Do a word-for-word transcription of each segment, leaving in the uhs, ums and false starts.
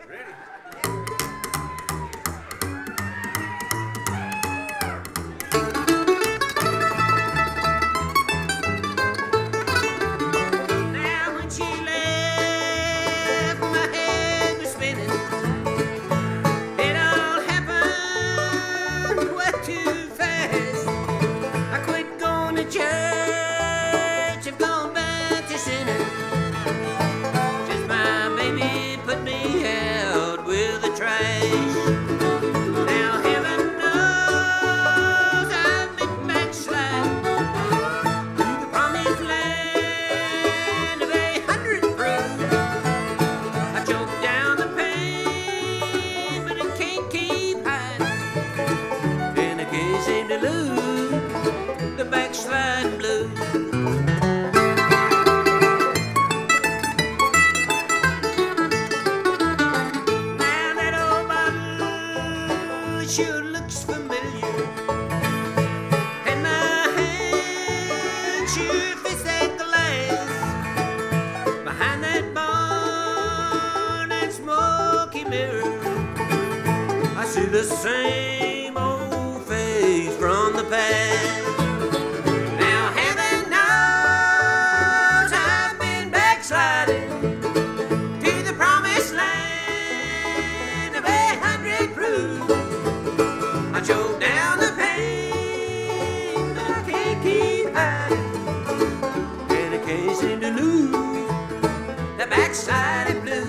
The same old face from the past. Now heaven knows I've been backsliding to the promised land of a hundred proof. I choke down the pain, but I can't keep hiding, and I can't seem to lose the backsliding blues.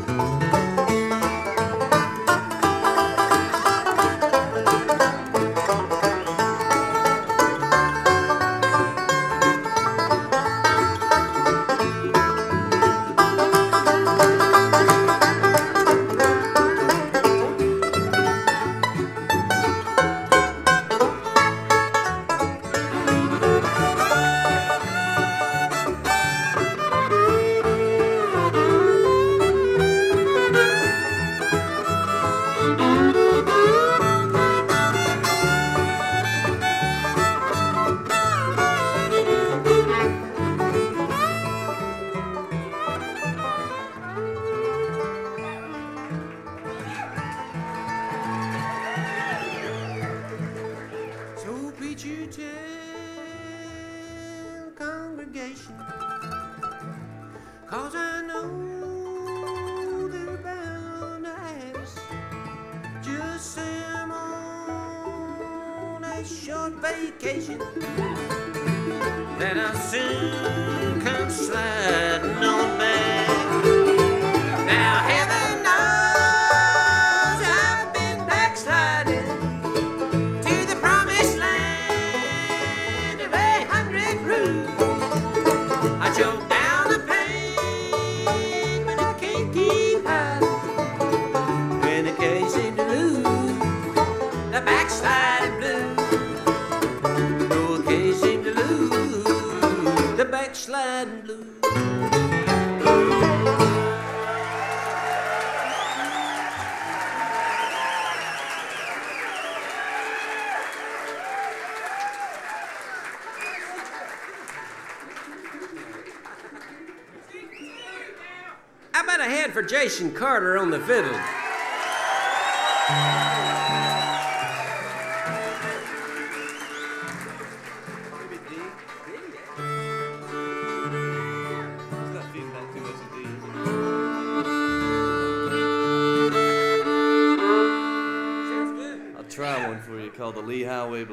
You tell congregation, 'cause I know they're bound to ask. Just say I'm on a short vacation, that I'll soon come sliding on back. Now heaven knows I've been backsliding to the promised land. I choke down the pain, but I can't keep hiding, and I can't seem to lose the backsliding blues. No, I can't seem to lose the backsliding blues. How about a hand for Jason Carter on the fiddle? I'll try one for you called the Lee Highway Blues.